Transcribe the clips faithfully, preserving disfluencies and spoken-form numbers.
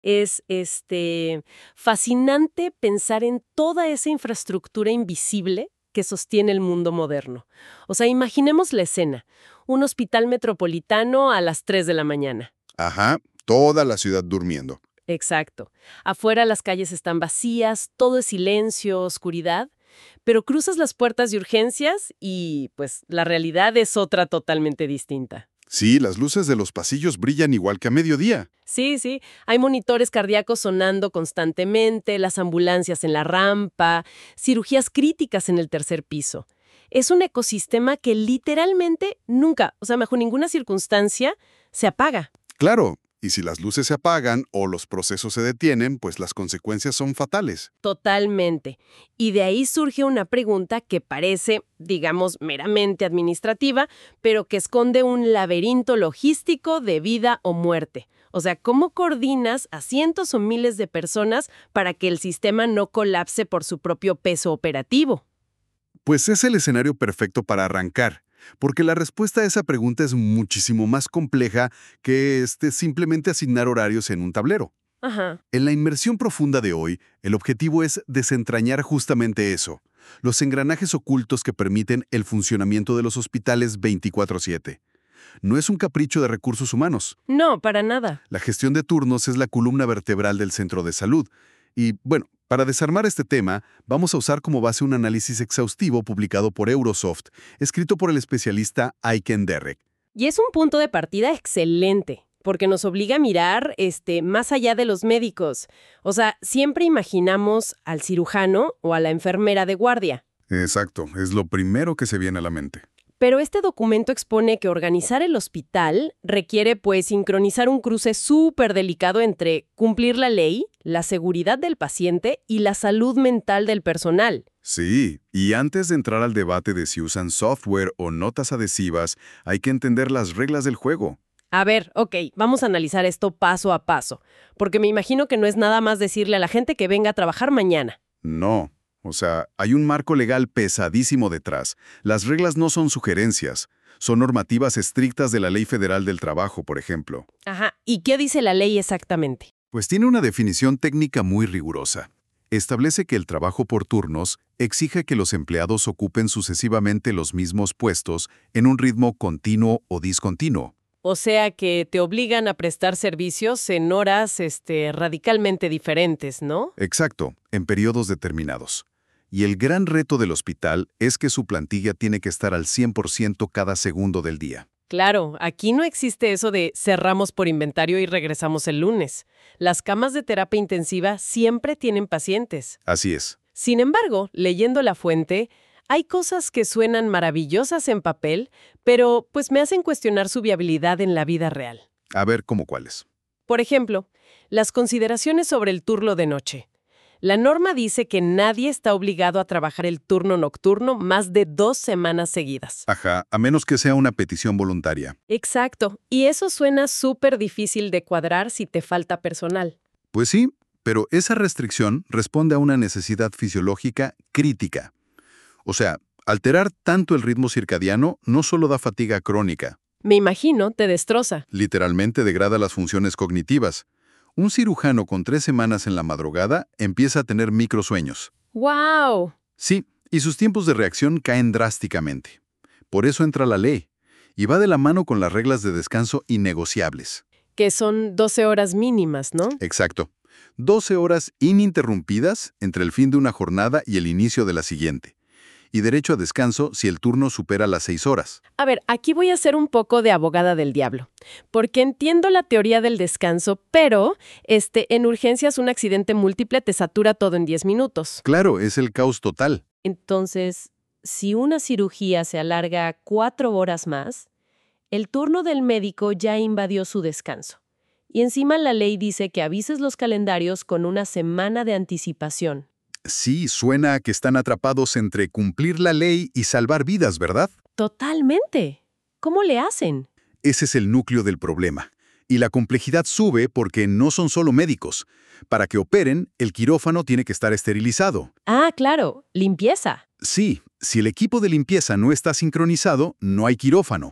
Es este fascinante pensar en toda esa infraestructura invisible que sostiene el mundo moderno. O sea, imaginemos la escena. Un hospital metropolitano a las tres de la mañana. Ajá, toda la ciudad durmiendo. Exacto. Afuera las calles están vacías, todo es silencio, oscuridad, pero cruzas las puertas de urgencias y, pues, la realidad es otra totalmente distinta. Sí, las luces de los pasillos brillan igual que a mediodía. Sí, sí, hay monitores cardíacos sonando constantemente, las ambulancias en la rampa, cirugías críticas en el tercer piso. Es un ecosistema que literalmente nunca, o sea, bajo ninguna circunstancia, se apaga. Claro, y si las luces se apagan o los procesos se detienen, pues las consecuencias son fatales. Totalmente. Y de ahí surge una pregunta que parece, digamos, meramente administrativa, pero que esconde un laberinto logístico de vida o muerte. O sea, ¿cómo coordinas a cientos o miles de personas para que el sistema no colapse por su propio peso operativo? Pues es el escenario perfecto para arrancar, porque la respuesta a esa pregunta es muchísimo más compleja que este, simplemente asignar horarios en un tablero. Ajá. En la inmersión profunda de hoy, el objetivo es desentrañar justamente eso, los engranajes ocultos que permiten el funcionamiento de los hospitales veinticuatro siete. No es un capricho de recursos humanos. No, para nada. La gestión de turnos es la columna vertebral del centro de salud. Y, bueno, para desarmar este tema, vamos a usar como base un análisis exhaustivo publicado por Eurosoft, escrito por el especialista Aiken Derrick. Y es un punto de partida excelente, porque nos obliga a mirar este, más allá de los médicos. O sea, siempre imaginamos al cirujano o a la enfermera de guardia. Exacto, es lo primero que se viene a la mente. Pero este documento expone que organizar el hospital requiere, pues, sincronizar un cruce súper delicado entre cumplir la ley, la seguridad del paciente y la salud mental del personal. Sí, y antes de entrar al debate de si usan software o notas adhesivas, hay que entender las reglas del juego. A ver, ok, vamos a analizar esto paso a paso, porque me imagino que no es nada más decirle a la gente que venga a trabajar mañana. No, o sea, hay un marco legal pesadísimo detrás. Las reglas no son sugerencias, son normativas estrictas de la Ley Federal del Trabajo, por ejemplo. Ajá, ¿y qué dice la ley exactamente? Pues tiene una definición técnica muy rigurosa. Establece que el trabajo por turnos exige que los empleados ocupen sucesivamente los mismos puestos en un ritmo continuo o discontinuo. O sea que te obligan a prestar servicios en horas este, radicalmente diferentes, ¿no? Exacto, en periodos determinados. Y el gran reto del hospital es que su plantilla tiene que estar al cien por ciento cada segundo del día. Claro, aquí no existe eso de cerramos por inventario y regresamos el lunes. Las camas de terapia intensiva siempre tienen pacientes. Así es. Sin embargo, leyendo la fuente, hay cosas que suenan maravillosas en papel, pero pues me hacen cuestionar su viabilidad en la vida real. A ver, ¿cómo cuáles? Por ejemplo, las consideraciones sobre el turno de noche. La norma dice que nadie está obligado a trabajar el turno nocturno más de dos semanas seguidas. Ajá, a menos que sea una petición voluntaria. Exacto, y eso suena súper difícil de cuadrar si te falta personal. Pues sí, pero esa restricción responde a una necesidad fisiológica crítica. O sea, alterar tanto el ritmo circadiano no solo da fatiga crónica. Me imagino, te destroza. Literalmente degrada las funciones cognitivas. Un cirujano con tres semanas en la madrugada empieza a tener microsueños. ¡Wow! Sí, y sus tiempos de reacción caen drásticamente. Por eso entra la ley, y va de la mano con las reglas de descanso innegociables. Que son doce horas mínimas, ¿no? Exacto. doce horas ininterrumpidas entre el fin de una jornada y el inicio de la siguiente. Y derecho a descanso si el turno supera las seis horas. A ver, aquí voy a ser un poco de abogada del diablo, porque entiendo la teoría del descanso, pero este, en urgencias un accidente múltiple te satura todo en diez minutos. Claro, es el caos total. Entonces, si una cirugía se alarga cuatro horas más, el turno del médico ya invadió su descanso. Y encima la ley dice que avises los calendarios con una semana de anticipación. Sí, suena a que están atrapados entre cumplir la ley y salvar vidas, ¿verdad? Totalmente. ¿Cómo le hacen? Ese es el núcleo del problema. Y la complejidad sube porque no son solo médicos. Para que operen, el quirófano tiene que estar esterilizado. Ah, claro, limpieza. Sí, si el equipo de limpieza no está sincronizado, no hay quirófano.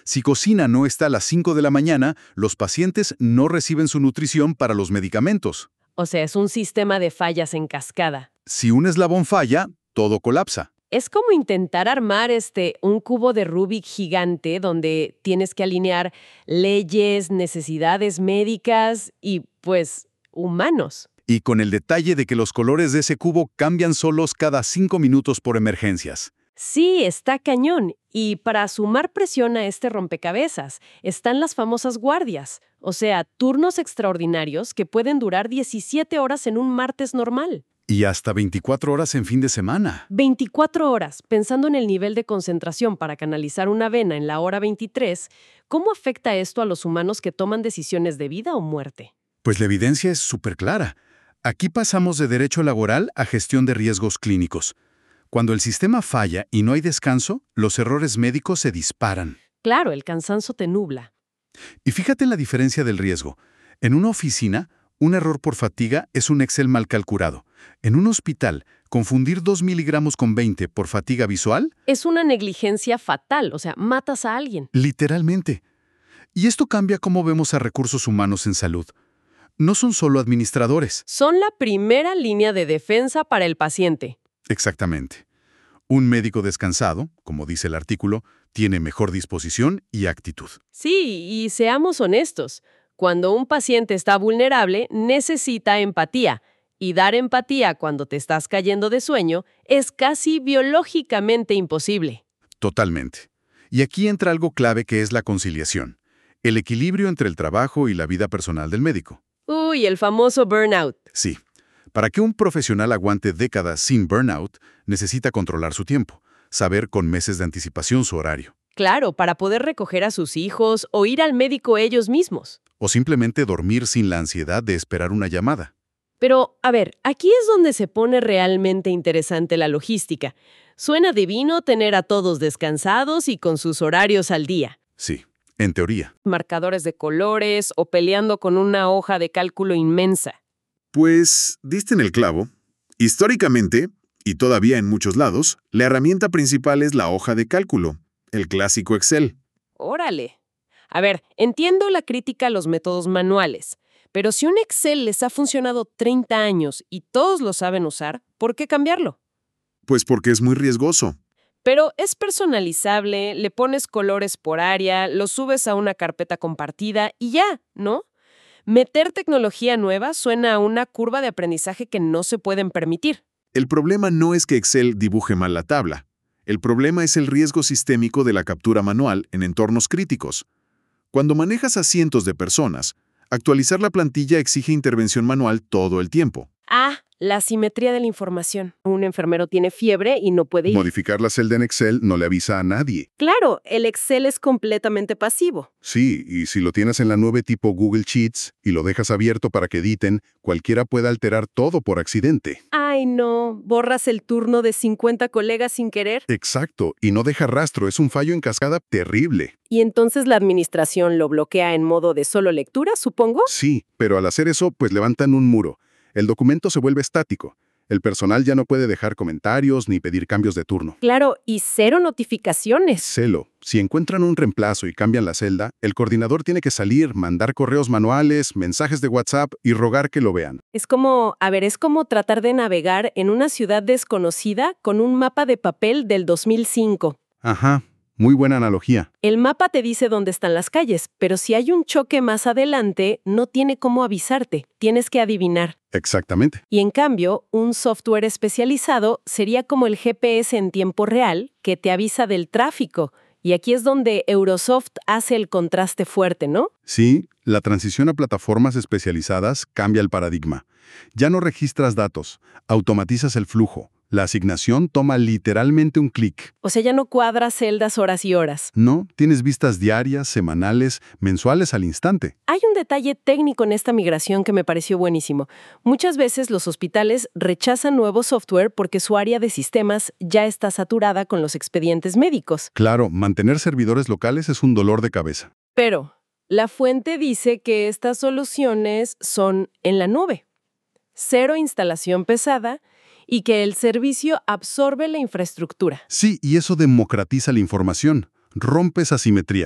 Si cocina no está a las cinco de la mañana, los pacientes no reciben su nutrición para los medicamentos. O sea, es un sistema de fallas en cascada. Si un eslabón falla, todo colapsa. Es como intentar armar este, un cubo de Rubik gigante donde tienes que alinear leyes, necesidades médicas y, pues, humanos. Y con el detalle de que los colores de ese cubo cambian solos cada cinco minutos por emergencias. Sí, está cañón. Y para sumar presión a este rompecabezas, están las famosas guardias, o sea, turnos extraordinarios que pueden durar diecisiete horas en un martes normal. Y hasta veinticuatro horas en fin de semana. veinticuatro horas, pensando en el nivel de concentración para canalizar una vena en la hora veintitrés, ¿cómo afecta esto a los humanos que toman decisiones de vida o muerte? Pues la evidencia es súper clara. Aquí pasamos de derecho laboral a gestión de riesgos clínicos. Cuando el sistema falla y no hay descanso, los errores médicos se disparan. Claro, el cansancio te nubla. Y fíjate en la diferencia del riesgo. En una oficina, un error por fatiga es un Excel mal calculado. En un hospital, confundir dos miligramos con veinte por fatiga visual... Es una negligencia fatal, o sea, matas a alguien. Literalmente. Y esto cambia cómo vemos a recursos humanos en salud. No son solo administradores. Son la primera línea de defensa para el paciente. Exactamente. Un médico descansado, como dice el artículo, tiene mejor disposición y actitud. Sí, y seamos honestos. Cuando un paciente está vulnerable, necesita empatía. Y dar empatía cuando te estás cayendo de sueño es casi biológicamente imposible. Totalmente. Y aquí entra algo clave que es la conciliación. El equilibrio entre el trabajo y la vida personal del médico. Uy, el famoso burnout. Sí. Para que un profesional aguante décadas sin burnout, necesita controlar su tiempo, saber con meses de anticipación su horario. Claro, para poder recoger a sus hijos o ir al médico ellos mismos. O simplemente dormir sin la ansiedad de esperar una llamada. Pero, a ver, aquí es donde se pone realmente interesante la logística. Suena divino tener a todos descansados y con sus horarios al día. Sí, en teoría. Marcadores de colores o peleando con una hoja de cálculo inmensa. Pues, diste en el clavo. Históricamente, y todavía en muchos lados, la herramienta principal es la hoja de cálculo, el clásico Excel. Órale. A ver, entiendo la crítica a los métodos manuales, pero si un Excel les ha funcionado treinta años y todos lo saben usar, ¿por qué cambiarlo? Pues porque es muy riesgoso. Pero es personalizable, le pones colores por área, lo subes a una carpeta compartida y ya, ¿no? Meter tecnología nueva suena a una curva de aprendizaje que no se pueden permitir. El problema no es que Excel dibuje mal la tabla. El problema es el riesgo sistémico de la captura manual en entornos críticos. Cuando manejas a cientos de personas, actualizar la plantilla exige intervención manual todo el tiempo. Ah, la asimetría de la información. Un enfermero tiene fiebre y no puede ir. Modificar la celda en Excel no le avisa a nadie. Claro, el Excel es completamente pasivo. Sí, y si lo tienes en la nube tipo Google Sheets y lo dejas abierto para que editen, cualquiera puede alterar todo por accidente. Ay, no, borras el turno de cincuenta colegas sin querer. Exacto, y no deja rastro, es un fallo en cascada terrible. Y entonces la administración lo bloquea en modo de solo lectura, supongo. Sí, pero al hacer eso, pues levantan un muro. El documento se vuelve estático. El personal ya no puede dejar comentarios ni pedir cambios de turno. Claro, y cero notificaciones. Celo. Si encuentran un reemplazo y cambian la celda, el coordinador tiene que salir, mandar correos manuales, mensajes de WhatsApp y rogar que lo vean. Es como, a ver, es como tratar de navegar en una ciudad desconocida con un mapa de papel del dos mil cinco. Ajá, muy buena analogía. El mapa te dice dónde están las calles, pero si hay un choque más adelante, no tiene cómo avisarte. Tienes que adivinar. Exactamente. Y en cambio, un software especializado sería como el G P S en tiempo real que te avisa del tráfico. Y aquí es donde Eurosoft hace el contraste fuerte, ¿no? Sí, la transición a plataformas especializadas cambia el paradigma. Ya no registras datos, automatizas el flujo. La asignación toma literalmente un clic. O sea, ya no cuadras celdas horas y horas. No, tienes vistas diarias, semanales, mensuales al instante. Hay un detalle técnico en esta migración que me pareció buenísimo. Muchas veces los hospitales rechazan nuevo software porque su área de sistemas ya está saturada con los expedientes médicos. Claro, mantener servidores locales es un dolor de cabeza. Pero la fuente dice que estas soluciones son en la nube. Cero instalación pesada y que el servicio absorbe la infraestructura. Sí, y eso democratiza la información, rompe esa simetría.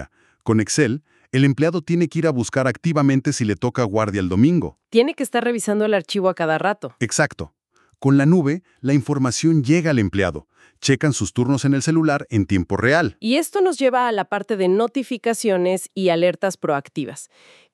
Con Excel, el empleado tiene que ir a buscar activamente si le toca guardia el domingo. Tiene que estar revisando el archivo a cada rato. Exacto. Con la nube, la información llega al empleado. Checan sus turnos en el celular en tiempo real. Y esto nos lleva a la parte de notificaciones y alertas proactivas,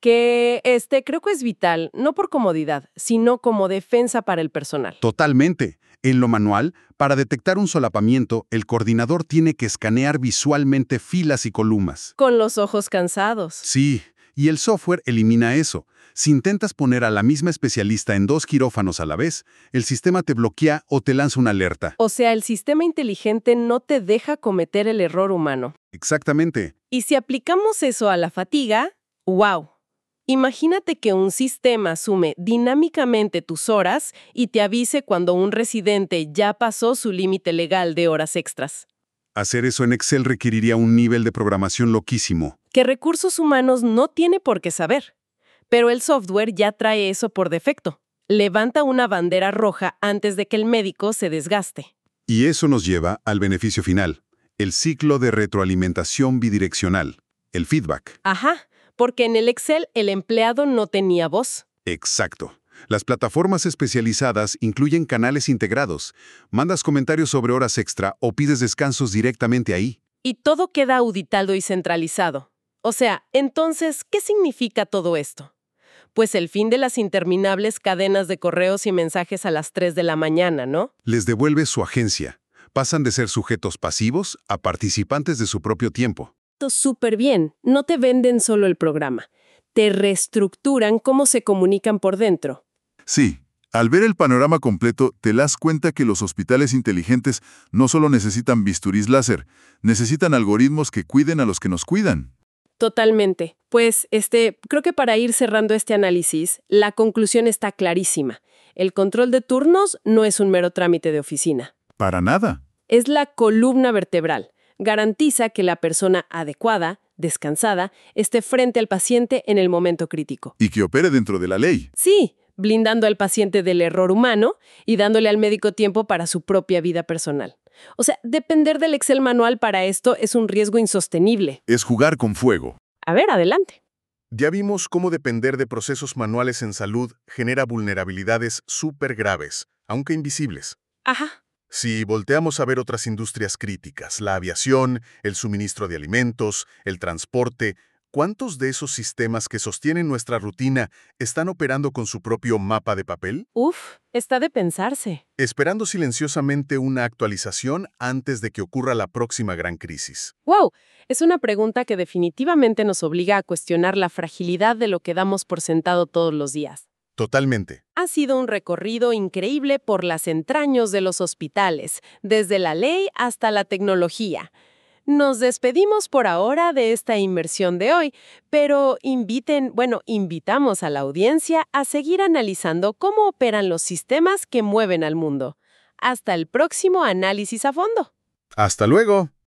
que este creo que es vital, no por comodidad, sino como defensa para el personal. Totalmente. En lo manual, para detectar un solapamiento, el coordinador tiene que escanear visualmente filas y columnas. Con los ojos cansados. Sí, y el software elimina eso. Si intentas poner a la misma especialista en dos quirófanos a la vez, el sistema te bloquea o te lanza una alerta. O sea, el sistema inteligente no te deja cometer el error humano. Exactamente. Y si aplicamos eso a la fatiga, ¡wow! Imagínate que un sistema sume dinámicamente tus horas y te avise cuando un residente ya pasó su límite legal de horas extras. Hacer eso en Excel requeriría un nivel de programación loquísimo. Que recursos humanos no tiene por qué saber. Pero el software ya trae eso por defecto. Levanta una bandera roja antes de que el médico se desgaste. Y eso nos lleva al beneficio final, el ciclo de retroalimentación bidireccional, el feedback. Ajá, porque en el Excel el empleado no tenía voz. Exacto. Las plataformas especializadas incluyen canales integrados. Mandas comentarios sobre horas extra o pides descansos directamente ahí. Y todo queda auditado y centralizado. O sea, entonces, ¿qué significa todo esto? Pues el fin de las interminables cadenas de correos y mensajes a las tres de la mañana, ¿no? Les devuelve su agencia. Pasan de ser sujetos pasivos a participantes de su propio tiempo. Súper bien. No te venden solo el programa. Te reestructuran cómo se comunican por dentro. Sí, al ver el panorama completo, te das cuenta que los hospitales inteligentes no solo necesitan bisturís láser, necesitan algoritmos que cuiden a los que nos cuidan. Totalmente. Pues, este, creo que para ir cerrando este análisis, la conclusión está clarísima. El control de turnos no es un mero trámite de oficina. Para nada. Es la columna vertebral. Garantiza que la persona adecuada, descansada, esté frente al paciente en el momento crítico. Y que opere dentro de la ley. Sí, blindando al paciente del error humano y dándole al médico tiempo para su propia vida personal. O sea, depender del Excel manual para esto es un riesgo insostenible. Es jugar con fuego. A ver, adelante. Ya vimos cómo depender de procesos manuales en salud genera vulnerabilidades súper graves, aunque invisibles. Ajá. Si volteamos a ver otras industrias críticas, la aviación, el suministro de alimentos, el transporte, ¿cuántos de esos sistemas que sostienen nuestra rutina están operando con su propio mapa de papel? Uf, está de pensarse. Esperando silenciosamente una actualización antes de que ocurra la próxima gran crisis. ¡Wow! Es una pregunta que definitivamente nos obliga a cuestionar la fragilidad de lo que damos por sentado todos los días. Totalmente. Ha sido un recorrido increíble por las entrañas de los hospitales, desde la ley hasta la tecnología. Nos despedimos por ahora de esta inmersión de hoy, pero inviten, bueno, invitamos a la audiencia a seguir analizando cómo operan los sistemas que mueven al mundo. Hasta el próximo análisis a fondo. ¡Hasta luego!